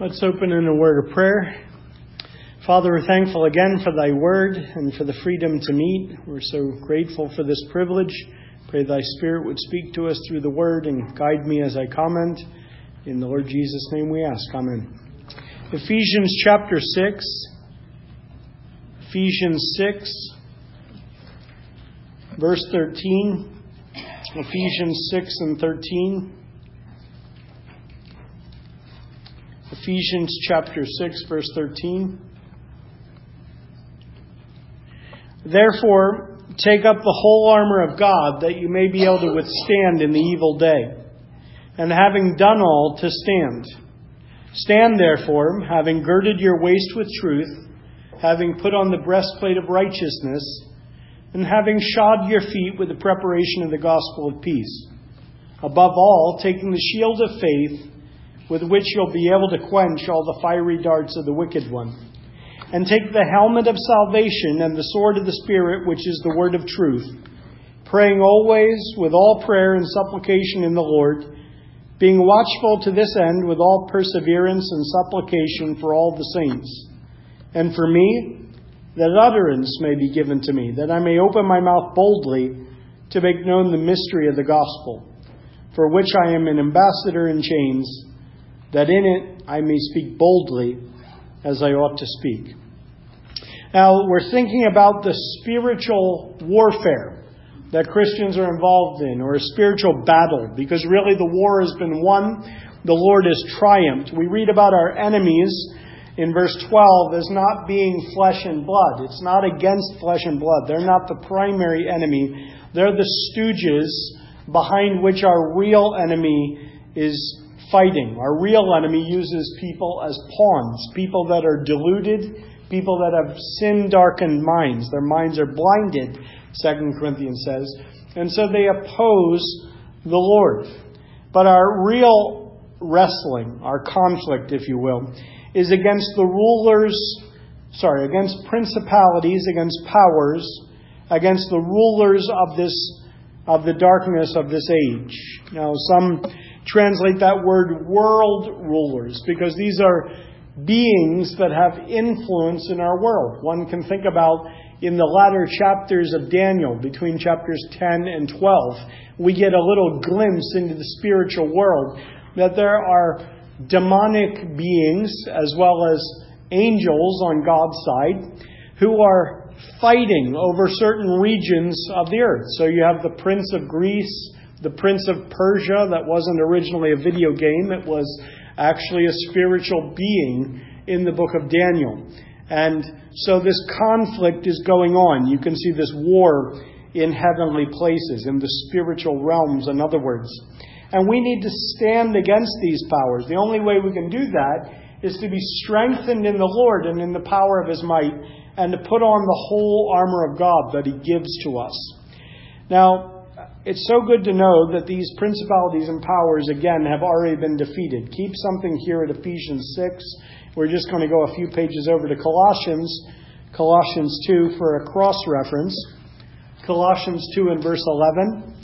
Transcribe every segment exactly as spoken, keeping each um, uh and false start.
Let's open in a word of prayer. Father, we're thankful again for thy word and for the freedom to meet. We're so grateful for this privilege. Pray thy Spirit would speak to us through the word and guide me as I comment. In the Lord Jesus' name we ask. Amen. Ephesians chapter six. Ephesians six, verse thirteen. Ephesians six and thirteen. Ephesians chapter six, verse thirteen. Therefore, take up the whole armor of God, that you may be able to withstand in the evil day. And having done all, to stand. Stand therefore, having girded your waist with truth, having put on the breastplate of righteousness, and having shod your feet with the preparation of the gospel of peace. Above all, taking the shield of faith, with which you'll be able to quench all the fiery darts of the wicked one. And take the helmet of salvation and the sword of the Spirit, which is the word of truth, praying always with all prayer and supplication in the Lord, being watchful to this end with all perseverance and supplication for all the saints. And for me, that utterance may be given to me, that I may open my mouth boldly to make known the mystery of the gospel, for which I am an ambassador in chains, that in it I may speak boldly as I ought to speak. Now, we're thinking about the spiritual warfare that Christians are involved in, or a spiritual battle, because really the war has been won. The Lord has triumphed. We read about our enemies in verse twelve as not being flesh and blood. It's not against flesh and blood. They're not the primary enemy. They're the stooges behind which our real enemy is fighting. Our real enemy uses people as pawns, people that are deluded, people that have sin-darkened minds. Their minds are blinded, Second Corinthians says. And so they oppose the Lord. But our real wrestling, our conflict, if you will, is against the rulers, sorry, against principalities, against powers, against the rulers of this, of the darkness of this age. Now, some translate that word world rulers, because these are beings that have influence in our world. One can think about in the latter chapters of Daniel, between chapters ten and twelve, we get a little glimpse into the spiritual world, that there are demonic beings as well as angels on God's side who are fighting over certain regions of the earth. So you have the Prince of Greece, the Prince of Persia. That wasn't originally a video game. It was actually a spiritual being in the book of Daniel. And so this conflict is going on. You can see this war in heavenly places, in the spiritual realms, in other words. And we need to stand against these powers. The only way we can do that is to be strengthened in the Lord and in the power of His might, and to put on the whole armor of God that He gives to us. Now, it's so good to know that these principalities and powers, again, have already been defeated. Keep something here at Ephesians six. We're just going to go a few pages over to Colossians, Colossians two for a cross-reference. Colossians two and verse eleven.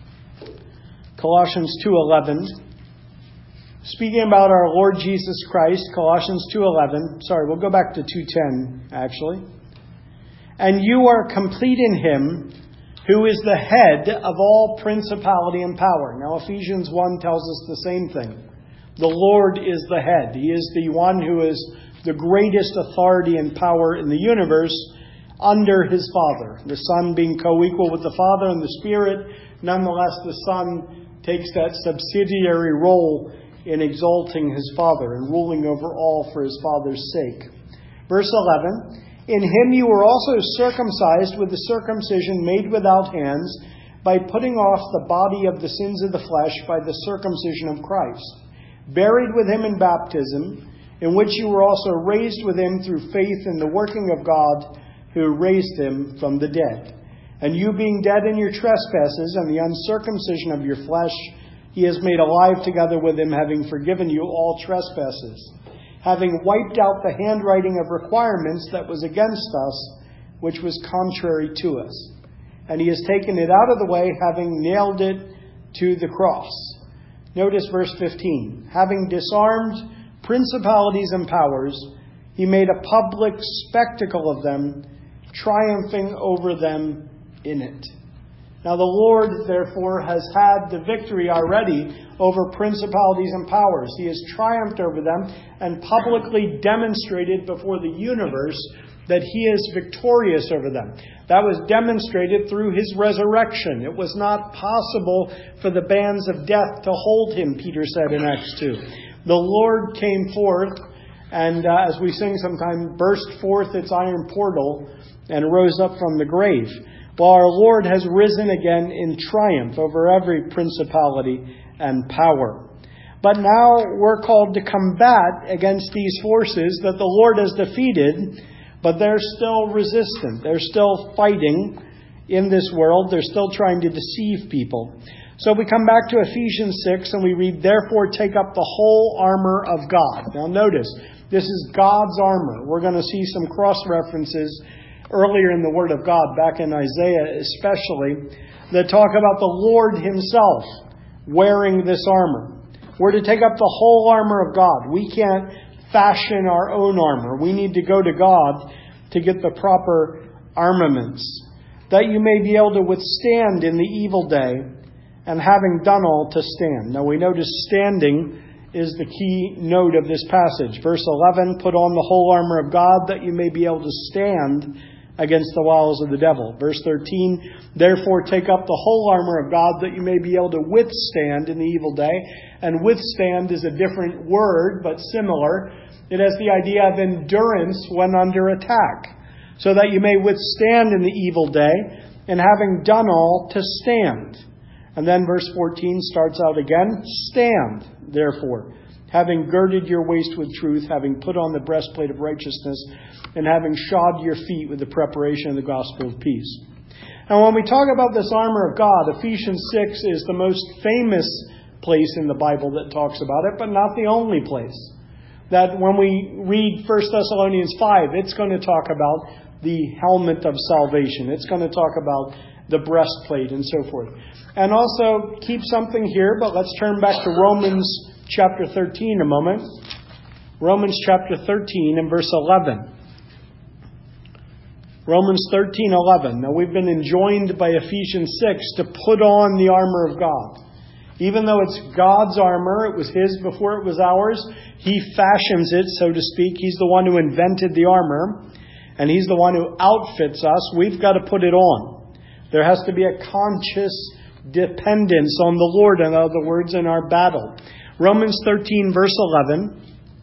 Colossians two eleven. Speaking about our Lord Jesus Christ, Colossians two eleven. Sorry, we'll go back to two ten, actually. And you are complete in Him, who is the head of all principality and power. Now, Ephesians one tells us the same thing. The Lord is the head. He is the one who is the greatest authority and power in the universe under His Father. The Son being co-equal with the Father and the Spirit. Nonetheless, the Son takes that subsidiary role in exalting His Father and ruling over all for His Father's sake. Verse eleven. In Him you were also circumcised with the circumcision made without hands, by putting off the body of the sins of the flesh by the circumcision of Christ, buried with Him in baptism, in which you were also raised with Him through faith in the working of God, who raised Him from the dead. And you being dead in your trespasses and the uncircumcision of your flesh, He has made alive together with Him, having forgiven you all trespasses, having wiped out the handwriting of requirements that was against us, which was contrary to us. And He has taken it out of the way, having nailed it to the cross. Notice verse fifteen. Having disarmed principalities and powers. He made a public spectacle of them, triumphing over them in it. Now the Lord, therefore, has had the victory already over principalities and powers. He has triumphed over them and publicly demonstrated before the universe that He is victorious over them. That was demonstrated through His resurrection. It was not possible for the bands of death to hold Him, Peter said in Acts two. The Lord came forth and, uh, as we sing sometimes, burst forth its iron portal and rose up from the grave. Well, our Lord has risen again in triumph over every principality and power. But now we're called to combat against these forces that the Lord has defeated, but they're still resistant. They're still fighting in this world. They're still trying to deceive people. So we come back to Ephesians six and we read, "Therefore take up the whole armor of God." Now notice, this is God's armor. We're going to see some cross-references earlier in the Word of God, back in Isaiah especially, that talk about the Lord Himself wearing this armor. We're to take up the whole armor of God. We can't fashion our own armor. We need to go to God to get the proper armaments, that you may be able to withstand in the evil day, and having done all to stand. Now we notice standing is the key note of this passage. Verse eleven, "Put on the whole armor of God, that you may be able to stand against the wiles of the devil." Verse thirteen, "Therefore take up the whole armor of God, that you may be able to withstand in the evil day." And withstand is a different word, but similar. It has the idea of endurance when under attack, so that you may withstand in the evil day, and having done all, to stand. And then verse fourteen starts out again, "Stand, therefore, having girded your waist with truth, having put on the breastplate of righteousness, and having shod your feet with the preparation of the gospel of peace." Now when we talk about this armor of God, Ephesians six is the most famous place in the Bible that talks about it, but not the only place. That when we read First Thessalonians five, it's going to talk about the helmet of salvation. It's going to talk about the breastplate and so forth. And also, keep something here, but let's turn back to Romans chapter thirteen a moment. Romans chapter thirteen and verse eleven. Romans thirteen eleven. Now we've been enjoined by Ephesians six to put on the armor of God. Even though it's God's armor, it was His before it was ours, He fashions it, so to speak. He's the one who invented the armor, and He's the one who outfits us. We've got to put it on. There has to be a conscious dependence on the Lord, in other words, in our battle. Romans thirteen verse eleven.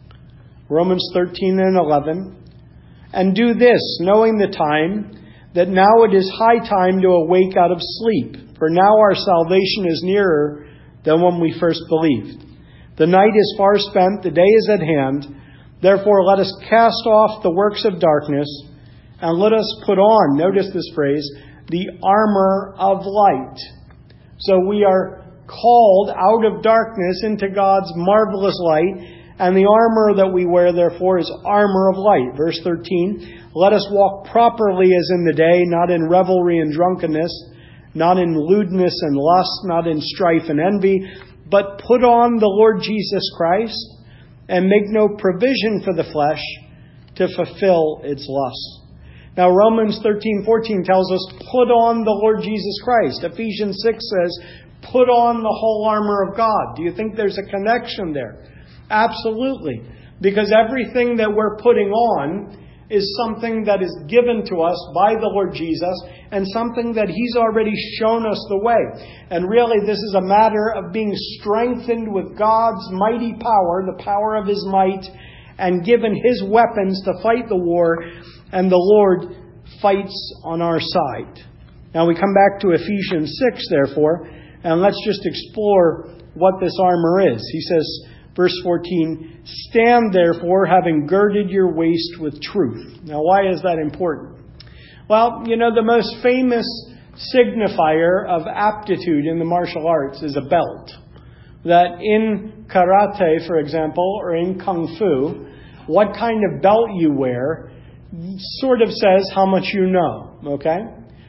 Romans thirteen and eleven. "And do this, knowing the time, that now it is high time to awake out of sleep. For now our salvation is nearer than when we first believed. The night is far spent, the day is at hand. Therefore let us cast off the works of darkness, and let us put on," notice this phrase, "the armor of light." So we are called out of darkness into God's marvelous light, and the armor that we wear, therefore, is armor of light. Verse thirteen, "Let us walk properly as in the day, not in revelry and drunkenness, not in lewdness and lust, not in strife and envy, but put on the Lord Jesus Christ, and make no provision for the flesh to fulfill its lusts." Now Romans thirteen fourteen tells us, put on the Lord Jesus Christ. Ephesians six says, put on the whole armor of God. Do you think there's a connection there? Absolutely. Because everything that we're putting on is something that is given to us by the Lord Jesus, and something that He's already shown us the way. And really, this is a matter of being strengthened with God's mighty power, the power of His might, and given His weapons to fight the war, and the Lord fights on our side. Now we come back to Ephesians six, therefore, and let's just explore what this armor is. He says, verse fourteen, "Stand therefore, having girded your waist with truth." Now why is that important? Well, you know, the most famous signifier of aptitude in the martial arts is a belt. That in karate, for example, or in kung fu, what kind of belt you wear sort of says how much you know, okay?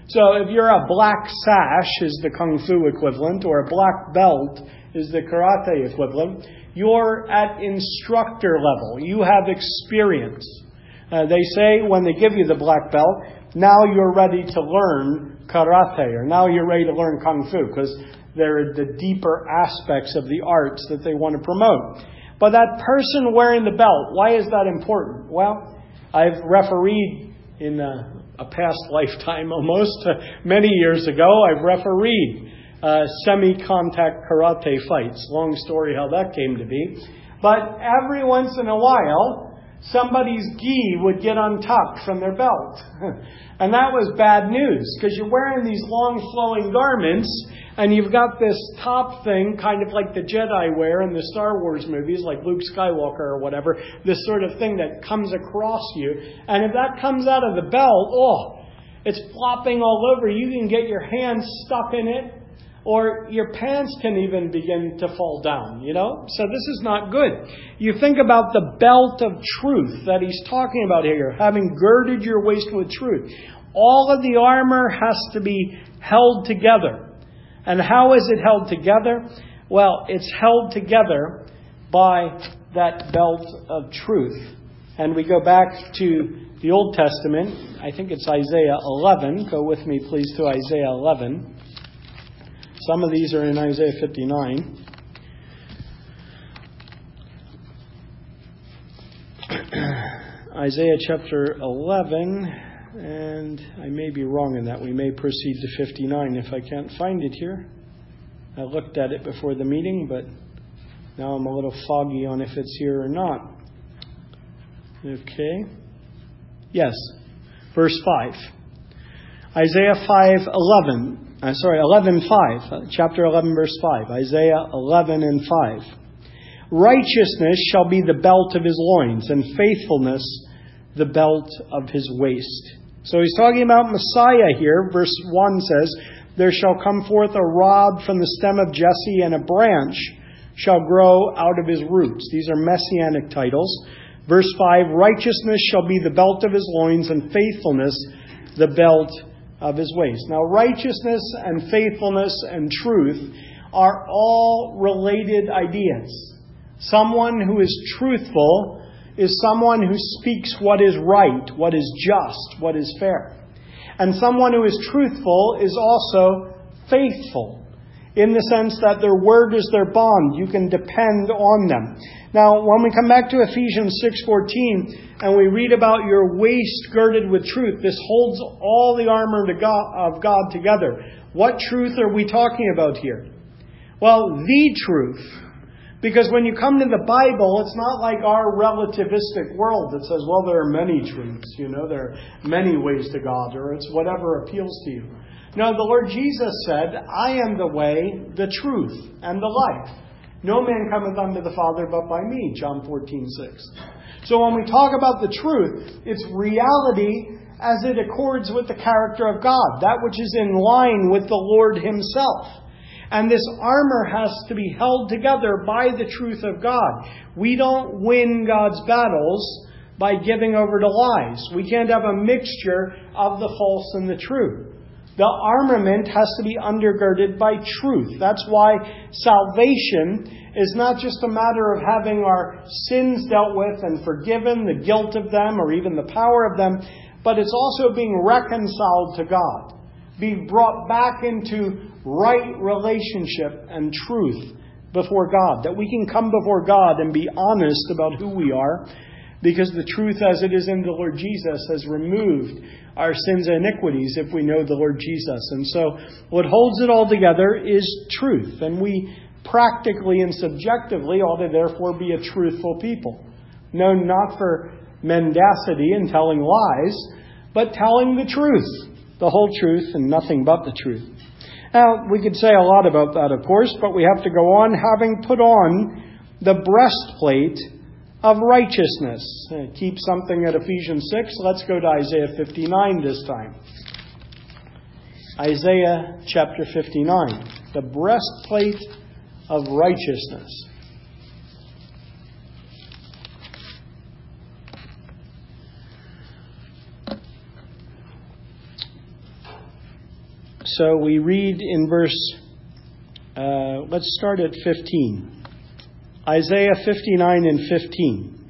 So if you're a black sash is the Kung Fu equivalent, or a black belt is the karate equivalent, you're at instructor level. You have experience. Uh, they say when they give you the black belt, now you're ready to learn karate, or now you're ready to learn Kung Fu, because they're the deeper aspects of the arts that they want to promote. But that person wearing the belt, why is that important? Well, I've refereed in a, a past lifetime almost, uh, many years ago, I've refereed uh, semi-contact karate fights. Long story how that came to be. But every once in a while, somebody's gi would get untucked from their belt. And that was bad news, because you're wearing these long flowing garments, and you've got this top thing, kind of like the Jedi wear in the Star Wars movies, like Luke Skywalker or whatever, this sort of thing that comes across you. And if that comes out of the belt, oh, it's flopping all over. You can get your hands stuck in it, or your pants can even begin to fall down, you know? So this is not good. You think about the belt of truth that he's talking about here, having girded your waist with truth. All of the armor has to be held together. And how is it held together? Well, it's held together by that belt of truth. And we go back to the Old Testament. I think it's Isaiah eleven. Go with me, please, to Isaiah eleven. Some of these are in Isaiah fifty-nine. Isaiah chapter eleven, and I may be wrong in that. We may proceed to fifty-nine if I can't find it here. I looked at it before the meeting, but now I'm a little foggy on if it's here or not. Okay. Yes. Verse five. Isaiah five eleven. I'm sorry, eleven five. Uh, chapter eleven, verse five. Isaiah eleven and five. Righteousness shall be the belt of his loins, and faithfulness the belt of his waist. So he's talking about Messiah here. Verse one says, there shall come forth a rod from the stem of Jesse, and a branch shall grow out of his roots. These are messianic titles. Verse five, righteousness shall be the belt of his loins, and faithfulness the belt of his waist. Now, righteousness and faithfulness and truth are all related ideas. Someone who is truthful is someone who speaks what is right, what is just, what is fair. And someone who is truthful is also faithful, in the sense that their word is their bond. You can depend on them. Now, when we come back to Ephesians six fourteen, and we read about your waist girded with truth, this holds all the armor of God together. What truth are we talking about here? Well, the truth. Because when you come to the Bible, it's not like our relativistic world that says, well, there are many truths, you know, there are many ways to God, or it's whatever appeals to you. No, the Lord Jesus said, I am the way, the truth, and the life. No man cometh unto the Father but by me, John fourteen six. So when we talk about the truth, it's reality as it accords with the character of God, that which is in line with the Lord himself. And this armor has to be held together by the truth of God. We don't win God's battles by giving over to lies. We can't have a mixture of the false and the true. The armament has to be undergirded by truth. That's why salvation is not just a matter of having our sins dealt with and forgiven, the guilt of them, or even the power of them, but it's also being reconciled to God, being brought back into right relationship and truth before God, that we can come before God and be honest about who we are, because the truth as it is in the Lord Jesus has removed our sins and iniquities if we know the Lord Jesus. And so what holds it all together is truth. And we practically and subjectively ought to therefore be a truthful people, known not for mendacity and telling lies, but telling the truth, the whole truth and nothing but the truth. Now, we could say a lot about that, of course, but we have to go on having put on the breastplate of righteousness. Uh, keep something at Ephesians six. Let's go to Isaiah fifty-nine this time. Isaiah chapter fifty-nine. The breastplate of righteousness. So we read in verse, uh, let's start at fifteen. Isaiah fifty-nine and fifteen.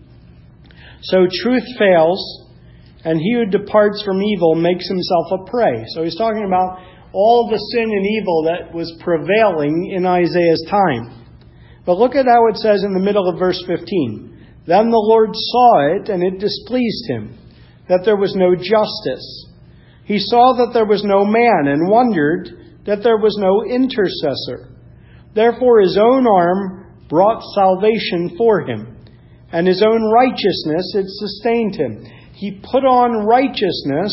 So truth fails, and he who departs from evil makes himself a prey. So he's talking about all the sin and evil that was prevailing in Isaiah's time. But look at how it says in the middle of verse fifteen. Then the Lord saw it, and it displeased him, that there was no justice. He saw that there was no man, and wondered that there was no intercessor. Therefore his own arm brought salvation for him, and his own righteousness it sustained him. He put on righteousness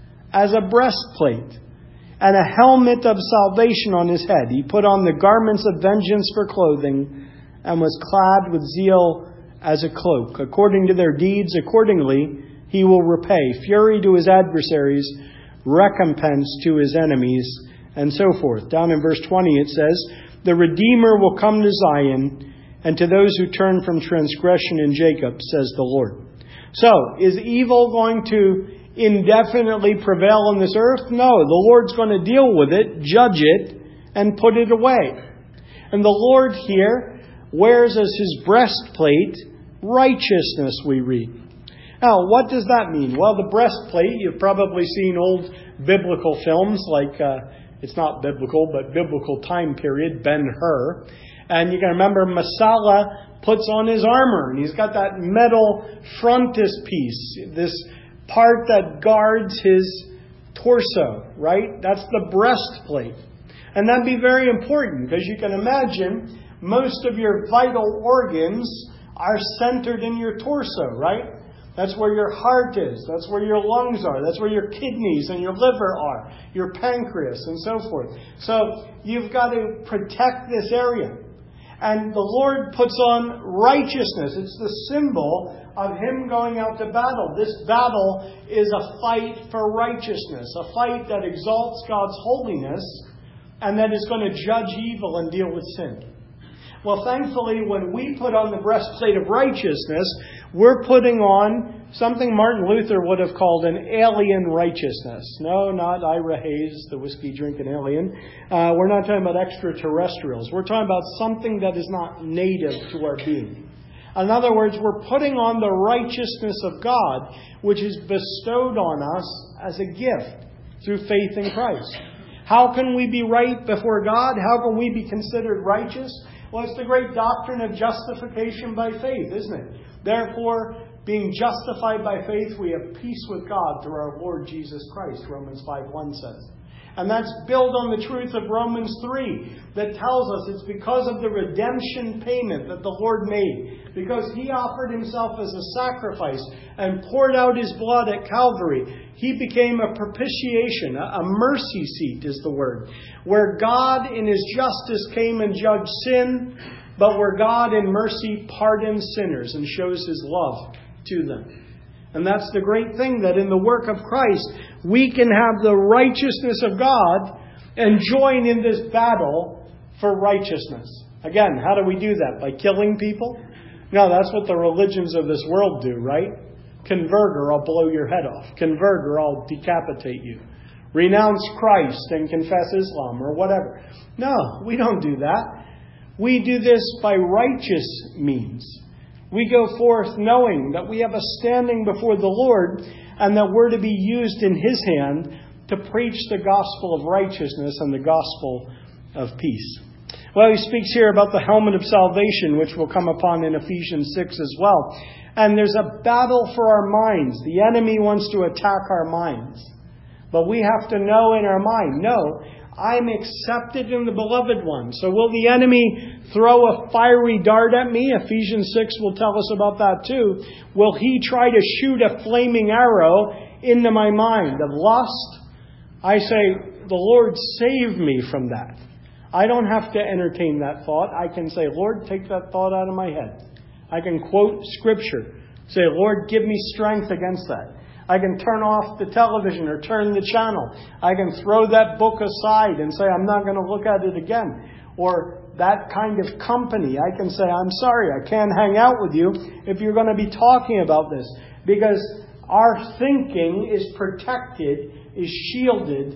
as a breastplate, and a helmet of salvation on his head. He put on the garments of vengeance for clothing, and was clad with zeal as a cloak. According to their deeds, accordingly he will repay. Fury to his adversaries, recompense to his enemies, and so forth. Down in verse twenty it says, the Redeemer will come to Zion, and to those who turn from transgression in Jacob, says the Lord. So, is evil going to indefinitely prevail on this earth? No, the Lord's going to deal with it, judge it, and put it away. And the Lord here wears as his breastplate righteousness, we read. Now, what does that mean? Well, the breastplate, you've probably seen old biblical films like, uh, it's not biblical, but biblical time period, Ben-Hur. And you can remember Messiah puts on his armor, and he's got that metal frontispiece, this part that guards his torso, right? That's the breastplate. And that'd be very important, because you can imagine most of your vital organs are centered in your torso, right? That's where your heart is. That's where your lungs are. That's where your kidneys and your liver are. Your pancreas and so forth. So you've got to protect this area. And the Lord puts on righteousness. It's the symbol of him going out to battle. This battle is a fight for righteousness. A fight that exalts God's holiness and that is going to judge evil and deal with sin. Well, thankfully, when we put on the breastplate of righteousness, we're putting on something Martin Luther would have called an alien righteousness. No, not Ira Hayes, the whiskey-drinking alien. Uh, we're not talking about extraterrestrials. We're talking about something that is not native to our being. In other words, we're putting on the righteousness of God, which is bestowed on us as a gift through faith in Christ. How can we be right before God? How can we be considered righteous? Well, it's the great doctrine of justification by faith, isn't it? Therefore, being justified by faith, we have peace with God through our Lord Jesus Christ, Romans five one says. And that's built on the truth of Romans three that tells us it's because of the redemption payment that the Lord made. Because he offered himself as a sacrifice and poured out his blood at Calvary. He became a propitiation, a mercy seat is the word. Where God in his justice came and judged sin, but where God in mercy pardons sinners and shows his love to them. And that's the great thing, that in the work of Christ, we can have the righteousness of God and join in this battle for righteousness. Again, how do we do that? By killing people? No, that's what the religions of this world do, right? Convert or I'll blow your head off. Convert or I'll decapitate you. Renounce Christ and confess Islam or whatever. No, we don't do that. We do this by righteous means. We go forth knowing that we have a standing before the Lord and that we're to be used in his hand to preach the gospel of righteousness and the gospel of peace. Well, he speaks here about the helmet of salvation, which will come upon in Ephesians six as well. And there's a battle for our minds. The enemy wants to attack our minds. But we have to know in our mind, no, I'm accepted in the beloved one. So will the enemy throw a fiery dart at me? Ephesians six will tell us about that too. Will he try to shoot a flaming arrow into my mind of lust? I say, the Lord save me from that. I don't have to entertain that thought. I can say, Lord, take that thought out of my head. I can quote Scripture. Say, Lord, give me strength against that. I can turn off the television or turn the channel. I can throw that book aside and say, I'm not going to look at it again. Or that kind of company, I can say, I'm sorry, I can't hang out with you if you're going to be talking about this. Because our thinking is protected, is shielded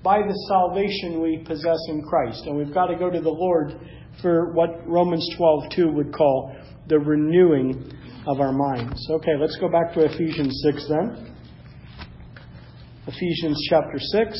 by the salvation we possess in Christ. And we've got to go to the Lord for what Romans twelve two would call the renewing of our minds. Okay, let's go back to Ephesians six then. Ephesians chapter six.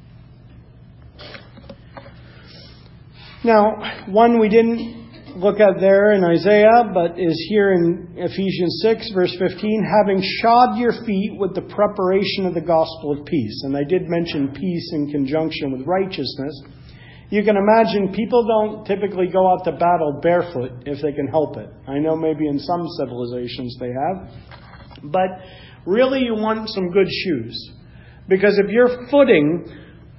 Now, one we didn't look at there in Isaiah, but is here in Ephesians six, verse fifteen, having shod your feet with the preparation of the gospel of peace. And I did mention peace in conjunction with righteousness. You can imagine people don't typically go out to battle barefoot if they can help it. I know maybe in some civilizations they have. But really you want some good shoes. Because if your footing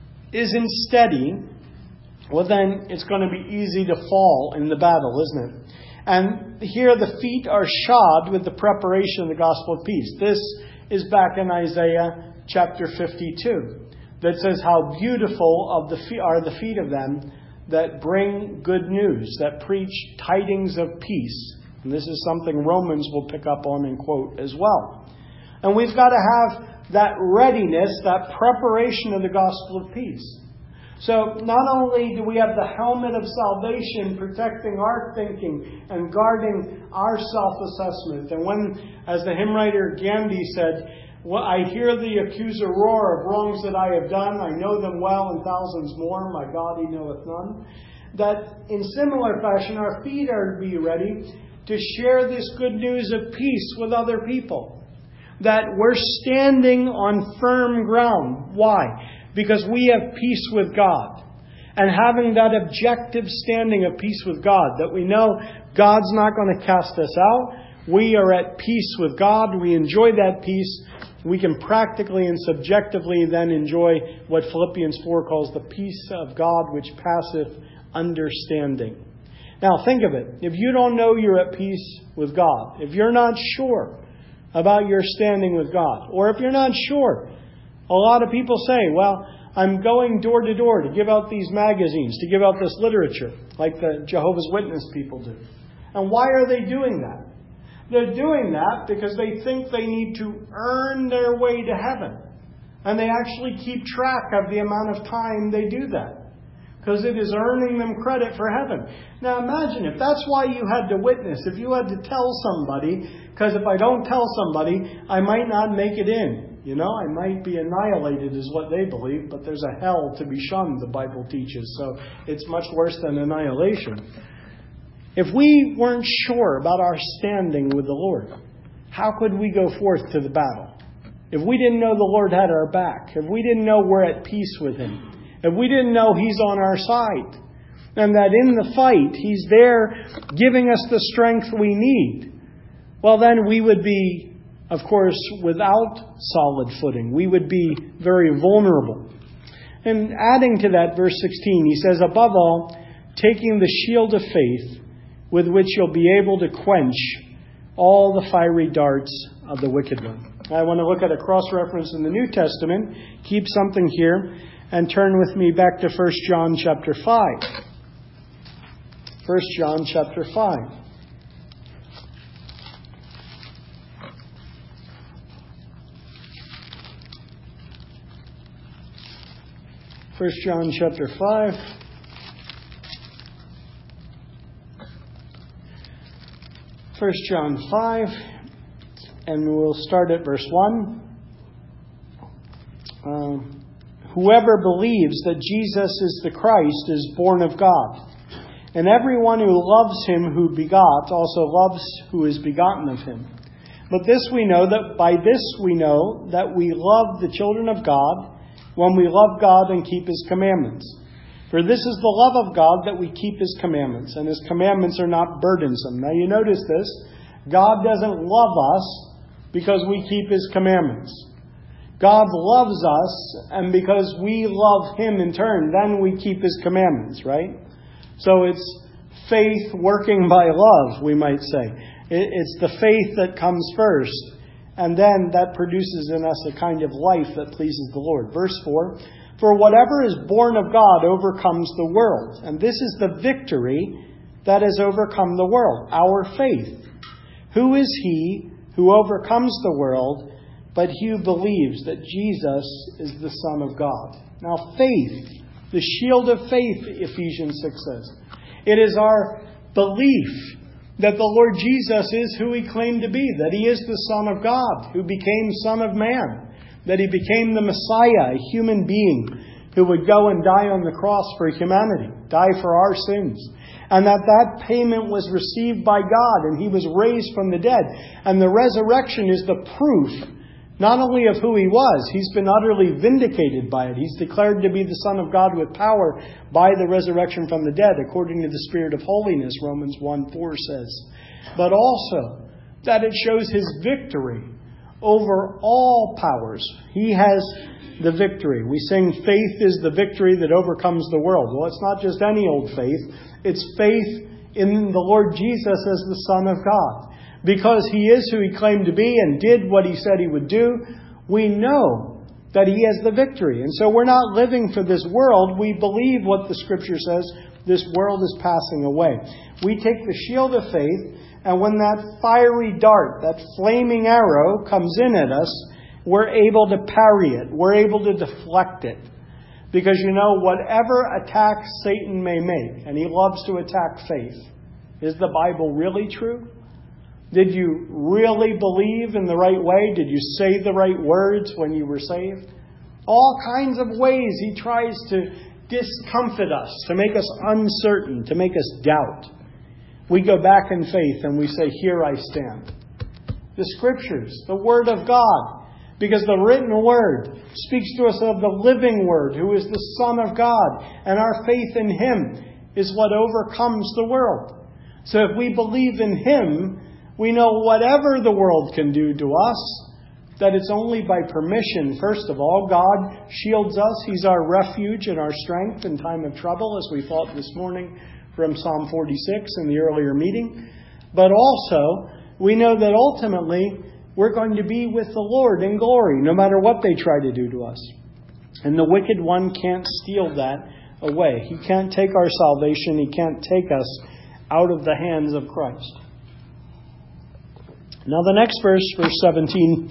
isn't steady, well then it's going to be easy to fall in the battle, isn't it? And here the feet are shod with the preparation of the gospel of peace. This is back in Isaiah chapter fifty-two. That says how beautiful of the feet are the feet of them that bring good news, that preach tidings of peace. And this is something Romans will pick up on and quote as well. And we've got to have that readiness, that preparation of the gospel of peace. So not only do we have the helmet of salvation protecting our thinking and guarding our self-assessment. And when, as the hymn writer Gandhi said, well, I hear the accuser roar of wrongs that I have done. I know them well and thousands more. My God, He knoweth none. That in similar fashion, our feet are to be ready to share this good news of peace with other people. That we're standing on firm ground. Why? Because we have peace with God. And having that objective standing of peace with God, that we know God's not going to cast us out. We are at peace with God. We enjoy that peace. We can practically and subjectively then enjoy what Philippians four calls the peace of God, which passeth understanding. Now think of it. If you don't know you're at peace with God, if you're not sure about your standing with God, or if you're not sure, a lot of people say, well, I'm going door to door to give out these magazines, to give out this literature, like the Jehovah's Witness people do. And why are they doing that? They're doing that because they think they need to earn their way to heaven. And they actually keep track of the amount of time they do that. Because it is earning them credit for heaven. Now imagine if that's why you had to witness, if you had to tell somebody, because if I don't tell somebody, I might not make it in. You know, I might be annihilated is what they believe, but there's a hell to be shunned, the Bible teaches. So it's much worse than annihilation. If we weren't sure about our standing with the Lord, how could we go forth to the battle? If we didn't know the Lord had our back, if we didn't know we're at peace with Him, if we didn't know He's on our side, and that in the fight He's there giving us the strength we need, well then we would be, of course, without solid footing. We would be very vulnerable. And adding to that, verse sixteen, he says, above all, taking the shield of faith, with which you'll be able to quench all the fiery darts of the wicked one. I want to look at a cross-reference in the New Testament, keep something here, and turn with me back to First John chapter five. First John chapter five. First John chapter five. First John five, and we'll start at verse one. Um, Whoever believes that Jesus is the Christ is born of God. And everyone who loves Him who begot also loves who is begotten of Him. But this we know, that by this we know that we love the children of God, when we love God and keep His commandments. For this is the love of God, that we keep His commandments, and His commandments are not burdensome. Now you notice this. God doesn't love us because we keep His commandments. God loves us, and because we love Him in turn, then we keep His commandments, right? So it's faith working by love, we might say. It's the faith that comes first, and then that produces in us a kind of life that pleases the Lord. Verse four, for whatever is born of God overcomes the world. And this is the victory that has overcome the world, our faith. Who is he who overcomes the world but he who believes that Jesus is the Son of God? Now faith, the shield of faith, Ephesians six says. It is our belief that the Lord Jesus is who He claimed to be, that He is the Son of God, who became Son of Man, that He became the Messiah, a human being who would go and die on the cross for humanity, die for our sins, and that that payment was received by God and He was raised from the dead. And the resurrection is the proof not only of who He was, He's been utterly vindicated by it. He's declared to be the Son of God with power by the resurrection from the dead, according to the Spirit of holiness, Romans one four says. But also that it shows His victory over all powers. He has the victory. We sing, faith is the victory that overcomes the world. Well, it's not just any old faith. It's faith in the Lord Jesus as the Son of God. Because He is who He claimed to be and did what He said He would do, we know that He has the victory. And so we're not living for this world. We believe what the Scripture says. This world is passing away. We take the shield of faith, and when that fiery dart, that flaming arrow comes in at us, we're able to parry it. We're able to deflect it. Because you know, whatever attack Satan may make, and he loves to attack faith, is the Bible really true? Did you really believe in the right way? Did you say the right words when you were saved? All kinds of ways he tries to discomfit us, to make us uncertain, to make us doubt. We go back in faith and we say, here I stand. The Scriptures, the Word of God, because the written Word speaks to us of the living Word, who is the Son of God, and our faith in Him is what overcomes the world. So if we believe in Him, we know whatever the world can do to us, that it's only by permission. First of all, God shields us. He's our refuge and our strength in time of trouble, as we thought this morning from Psalm forty-six in the earlier meeting. But also, we know that ultimately we're going to be with the Lord in glory, no matter what they try to do to us. And the wicked one can't steal that away. He can't take our salvation. He can't take us out of the hands of Christ. Now the next verse, verse seventeen,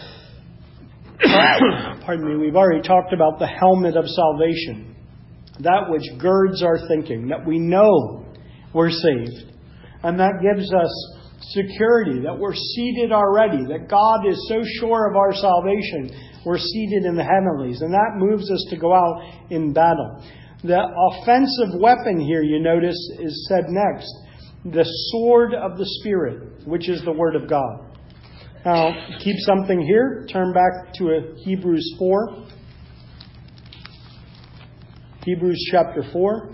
pardon me, we've already talked about the helmet of salvation. That which girds our thinking, that we know we're saved. And that gives us security, that we're seated already, that God is so sure of our salvation, we're seated in the heavenlies. And that moves us to go out in battle. The offensive weapon here, you notice, is said next. The sword of the Spirit, which is the Word of God. Now, keep something here. Turn back to Hebrews four. Hebrews chapter four.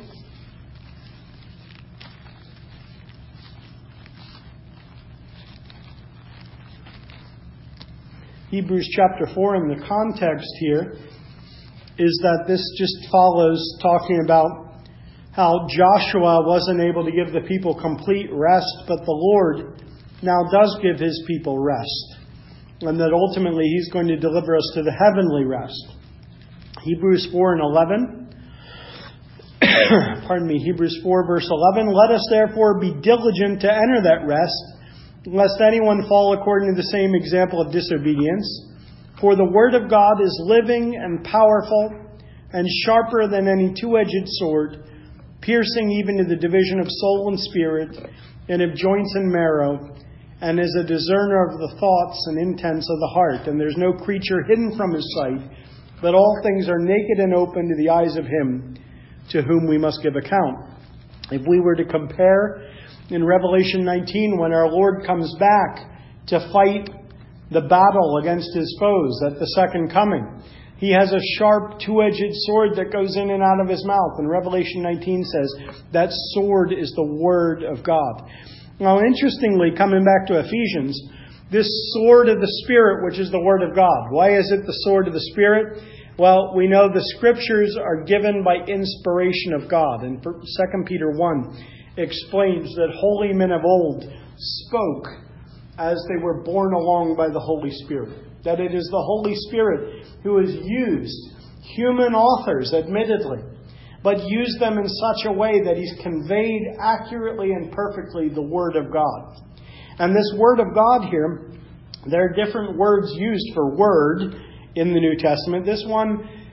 Hebrews chapter four, and the context here is that this just follows talking about how Joshua wasn't able to give the people complete rest, but the Lord now does give His people rest. And that ultimately He's going to deliver us to the heavenly rest. Hebrews four and eleven. Pardon me, Hebrews four verse eleven. Let us therefore be diligent to enter that rest, lest anyone fall according to the same example of disobedience. For the Word of God is living and powerful and sharper than any two-edged sword, piercing even to the division of soul and spirit, and of joints and marrow, and is a discerner of the thoughts and intents of the heart. And there's no creature hidden from His sight, but all things are naked and open to the eyes of Him to whom we must give account. If we were to compare in Revelation nineteen, when our Lord comes back to fight the battle against His foes at the second coming, He has a sharp two-edged sword that goes in and out of His mouth. And Revelation nineteen says that sword is the Word of God. Now, interestingly, coming back to Ephesians, this sword of the Spirit, which is the Word of God. Why is it the sword of the Spirit? Well, we know the Scriptures are given by inspiration of God. And Second Peter one explains that holy men of old spoke as they were borne along by the Holy Spirit. That it is the Holy Spirit who has used human authors, admittedly, but used them in such a way that He's conveyed accurately and perfectly the Word of God. And this Word of God here, there are different words used for word in the New Testament. This one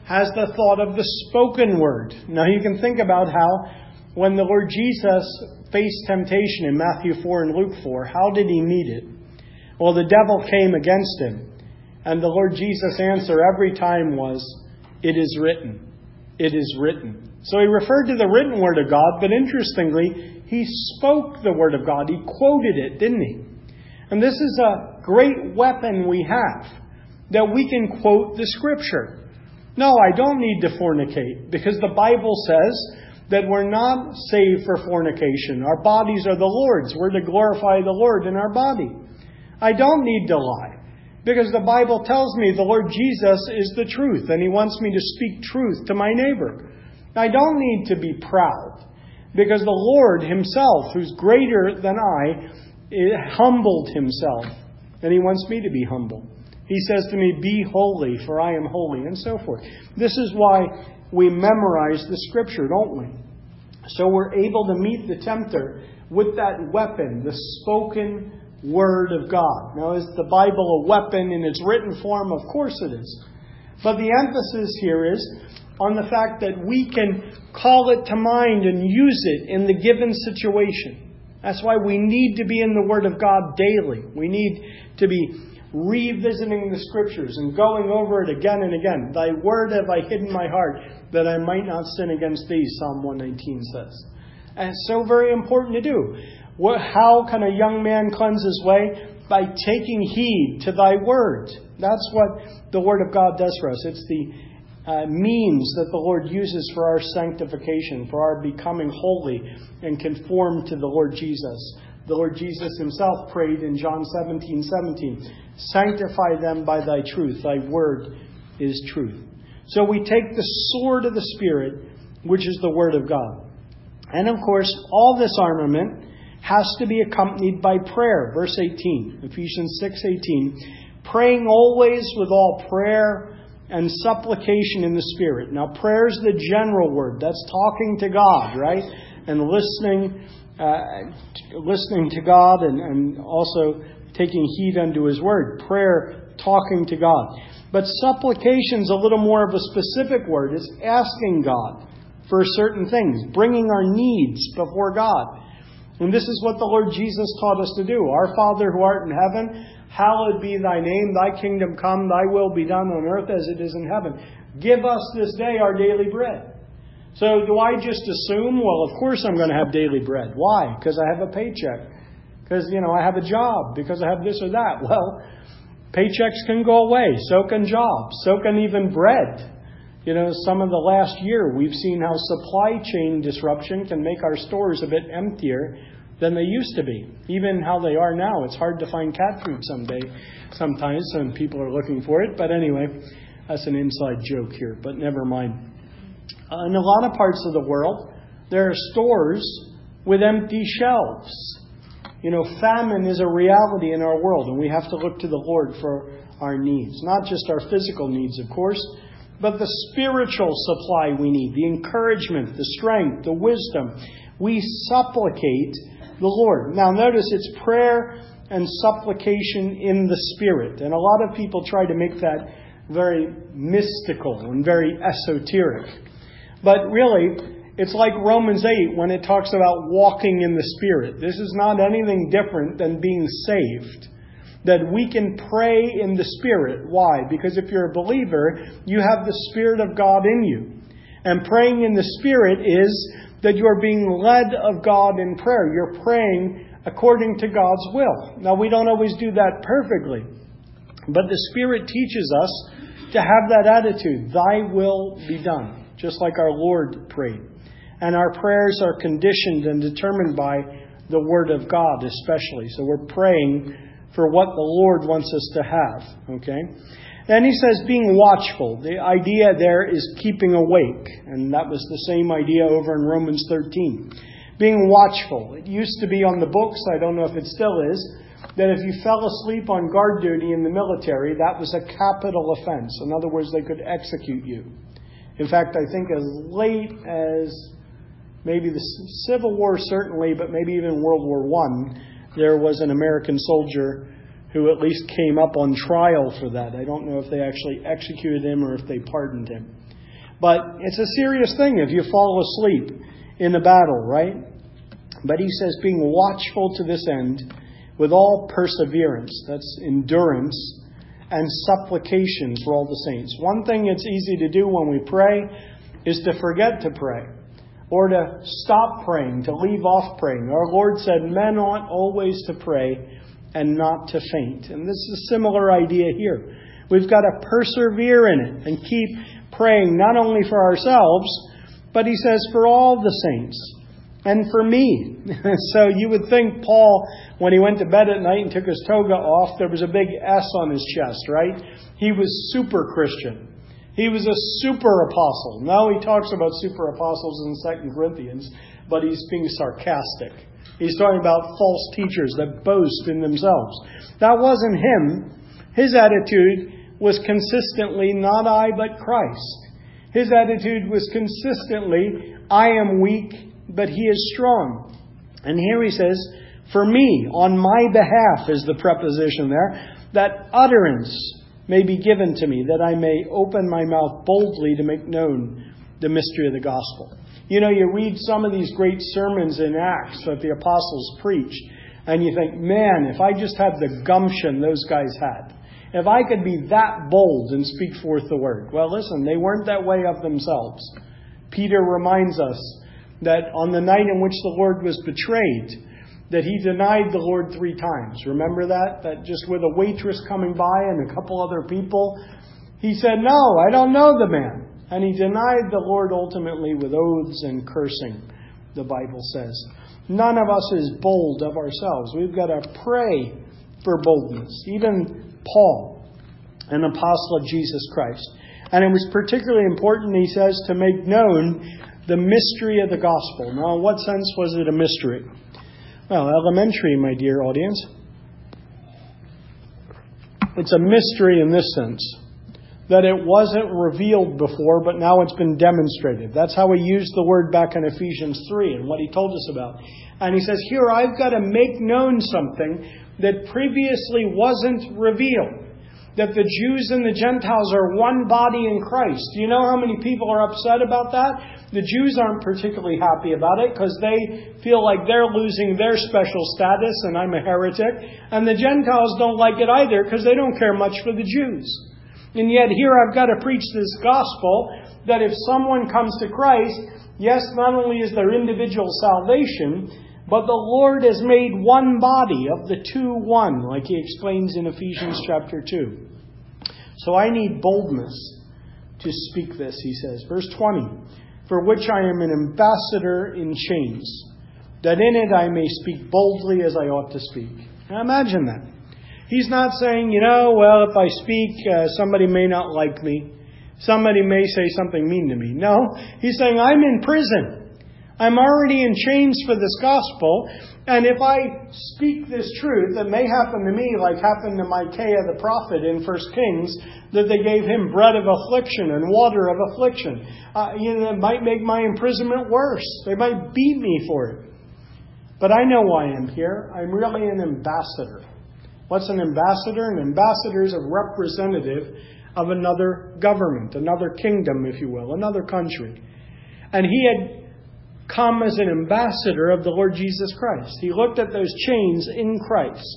has the thought of the spoken word. Now you can think about how when the Lord Jesus faced temptation in Matthew four and Luke four, how did he meet it? Well, the devil came against him. And the Lord Jesus' answer every time was, "It is written. It is written." So he referred to the written word of God, but interestingly, he spoke the word of God. He quoted it, didn't he? And this is a great weapon we have, that we can quote the Scripture. No, I don't need to fornicate, because the Bible says that we're not saved for fornication. Our bodies are the Lord's. We're to glorify the Lord in our body. I don't need to lie, because the Bible tells me the Lord Jesus is the truth, and He wants me to speak truth to my neighbor. I don't need to be proud, because the Lord Himself, who's greater than I, humbled Himself, and He wants me to be humble. He says to me, "Be holy, for I am holy," and so forth. This is why we memorize the Scripture, don't we? So we're able to meet the tempter with that weapon, the spoken Word of God. Now, is the Bible a weapon in its written form? Of course it is. But the emphasis here is on the fact that we can call it to mind and use it in the given situation. That's why we need to be in the Word of God daily. We need to be revisiting the Scriptures and going over it again and again. "Thy word have I hidden in my heart, that I might not sin against thee," Psalm one nineteen says. And it's so very important to do. What, how can a young man cleanse his way? By taking heed to thy word. That's what the Word of God does for us. It's the uh, means that the Lord uses for our sanctification, for our becoming holy and conformed to the Lord Jesus. The Lord Jesus Himself prayed in John seventeen seventeen, "Sanctify them by thy truth. Thy word is truth." So we take the sword of the Spirit, which is the Word of God. And of course, all this armament has to be accompanied by prayer. Verse eighteen, Ephesians six eighteen, "Praying always with all prayer and supplication in the Spirit." Now, prayer is the general word. That's talking to God, right? And listening uh, listening to God and, and also taking heed unto His Word. Prayer, talking to God. But supplication is a little more of a specific word. It's asking God for certain things, bringing our needs before God. And this is what the Lord Jesus taught us to do. "Our Father who art in heaven, hallowed be thy name. Thy kingdom come, thy will be done on earth as it is in heaven. Give us this day our daily bread." So do I just assume, well, of course I'm going to have daily bread. Why? Because I have a paycheck. Because, you know, I have a job. Because I have this or that. Well, paychecks can go away. So can jobs. So can even bread. You know, some of the last year we've seen how supply chain disruption can make our stores a bit emptier than they used to be. Even how they are now. It's hard to find cat food someday, sometimes, and people are looking for it. But anyway, that's an inside joke here, but never mind. Uh, in a lot of parts of the world, there are stores with empty shelves. You know, famine is a reality in our world, and we have to look to the Lord for our needs. Not just our physical needs, of course, but the spiritual supply we need, the encouragement, the strength, the wisdom. We supplicate the Lord. Now notice it's prayer and supplication in the Spirit. And a lot of people try to make that very mystical and very esoteric. But really, it's like Romans eight when it talks about walking in the Spirit. This is not anything different than being saved. That we can pray in the Spirit. Why? Because if you're a believer, you have the Spirit of God in you. And praying in the Spirit is that you're being led of God in prayer. You're praying according to God's will. Now, we don't always do that perfectly. But the Spirit teaches us to have that attitude. Thy will be done. Just like our Lord prayed. And our prayers are conditioned and determined by the Word of God especially. So we're praying for what the Lord wants us to have. Okay? Then he says being watchful. The idea there is keeping awake. And that was the same idea over in Romans thirteen. Being watchful. It used to be on the books, I don't know if it still is, that if you fell asleep on guard duty in the military, that was a capital offense. In other words, they could execute you. In fact, I think as late as maybe the Civil War certainly, but maybe even World War One, there was an American soldier who at least came up on trial for that. I don't know if they actually executed him or if they pardoned him. But it's a serious thing if you fall asleep in the battle, right? But he says, being watchful to this end with all perseverance, that's endurance, and supplication for all the saints. One thing it's easy to do when we pray is to forget to pray, or to stop praying, to leave off praying. Our Lord said, men ought always to pray and not to faint. And this is a similar idea here. We've got to persevere in it and keep praying not only for ourselves, but he says for all the saints and for me. So you would think Paul, when he went to bed at night and took his toga off, there was a big S on his chest, right? He was super Christian. He was a super apostle. Now he talks about super apostles in Second Corinthians, but he's being sarcastic. He's talking about false teachers that boast in themselves. That wasn't him. His attitude was consistently, not I, but Christ. His attitude was consistently, I am weak, but he is strong. And here he says, for me, on my behalf is the preposition there, that utterance may be given to me, that I may open my mouth boldly to make known the mystery of the gospel. You know, you read some of these great sermons in Acts that the apostles preached, and you think, man, if I just had the gumption those guys had, if I could be that bold and speak forth the word. Well, listen, they weren't that way of themselves. Peter reminds us that on the night in which the Lord was betrayed, that he denied the Lord three times. Remember that? That just with a waitress coming by and a couple other people, he said, no, I don't know the man. And he denied the Lord ultimately with oaths and cursing, the Bible says. None of us is bold of ourselves. We've got to pray for boldness. Even Paul, an apostle of Jesus Christ. And it was particularly important, he says, to make known the mystery of the gospel. Now, in what sense was it a mystery? Well, elementary, my dear audience. It's a mystery in this sense, that it wasn't revealed before, but now it's been demonstrated. That's how he used the word back in Ephesians three and what he told us about. And he says, here, I've got to make known something that previously wasn't revealed. That the Jews and the Gentiles are one body in Christ. Do you know how many people are upset about that? The Jews aren't particularly happy about it because they feel like they're losing their special status and I'm a heretic. And the Gentiles don't like it either because they don't care much for the Jews. And yet here I've got to preach this gospel that if someone comes to Christ, yes, not only is there individual salvation, but the Lord has made one body, of the two one, like he explains in Ephesians chapter two. So I need boldness to speak this, he says. Verse twenty, for which I am an ambassador in chains, that in it I may speak boldly as I ought to speak. Now imagine that. He's not saying, you know, well, if I speak, uh, somebody may not like me. Somebody may say something mean to me. No, he's saying, I'm in prison. I'm already in chains for this gospel, and if I speak this truth, it may happen to me like happened to Micaiah the prophet in First Kings, that they gave him bread of affliction and water of affliction. Uh, you know, it might make my imprisonment worse. They might beat me for it. But I know why I'm here. I'm really an ambassador. What's an ambassador? An ambassador is a representative of another government, another kingdom, if you will, another country. And he had come as an ambassador of the Lord Jesus Christ. He looked at those chains in Christ.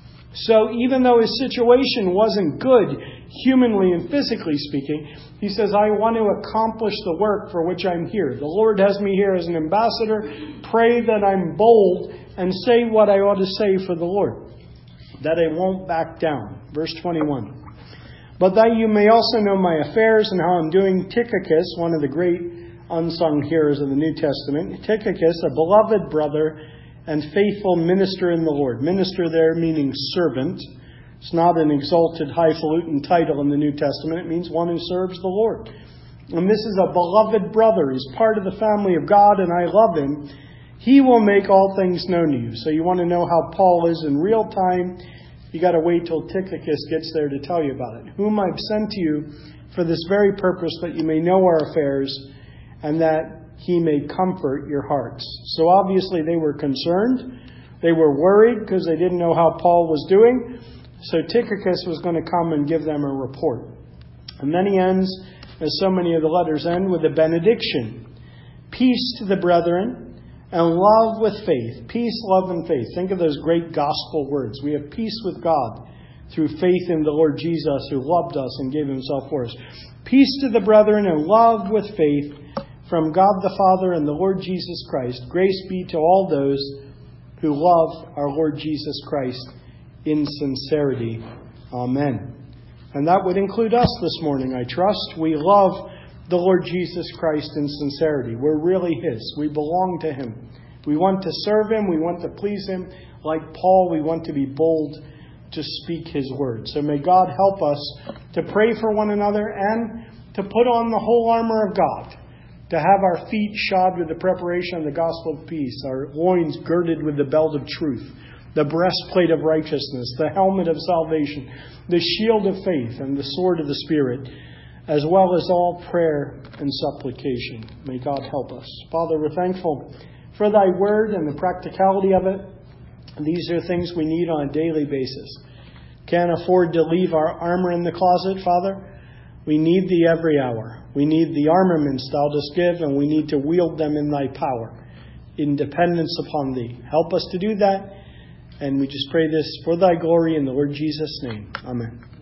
So even though his situation wasn't good, humanly and physically speaking, he says, I want to accomplish the work for which I'm here. The Lord has me here as an ambassador. Pray that I'm bold and say what I ought to say for the Lord, that I won't back down. Verse twenty-one. But that you may also know my affairs and how I'm doing. Tychicus, one of the great unsung heroes of the New Testament, Tychicus, a beloved brother and faithful minister in the Lord. Minister there meaning servant. It's not an exalted highfalutin title in the New Testament. It means one who serves the Lord. And this is a beloved brother. He's part of the family of God, and I love him. He will make all things known to you. So you want to know how Paul is in real time, you got to wait till Tychicus gets there to tell you about it. Whom I've sent to you for this very purpose, that you may know our affairs, and that he may comfort your hearts. So obviously they were concerned. They were worried because they didn't know how Paul was doing. So Tychicus was going to come and give them a report. And then he ends as so many of the letters end, with a benediction. Peace to the brethren, and love with faith. Peace, love, and faith. Think of those great gospel words. We have peace with God through faith in the Lord Jesus, who loved us and gave himself for us. Peace to the brethren, and love with faith from God the Father and the Lord Jesus Christ. Grace be to all those who love our Lord Jesus Christ in sincerity. Amen. And that would include us this morning, I trust. We love the Lord Jesus Christ in sincerity. We're really his. We belong to him. We want to serve him. We want to please him. Like Paul, we want to be bold to speak his word. So may God help us to pray for one another and to put on the whole armor of God, to have our feet shod with the preparation of the gospel of peace, our loins girded with the belt of truth, the breastplate of righteousness, the helmet of salvation, the shield of faith, and the sword of the Spirit, as well as all prayer and supplication. May God help us. Father, we're thankful for thy word and the practicality of it. These are things we need on a daily basis. Can't afford to leave our armor in the closet, Father. We need thee every hour. We need the armaments thou dost give, and we need to wield them in thy power, in dependence upon thee. Help us to do that, and we just pray this for thy glory in the Lord Jesus' name. Amen.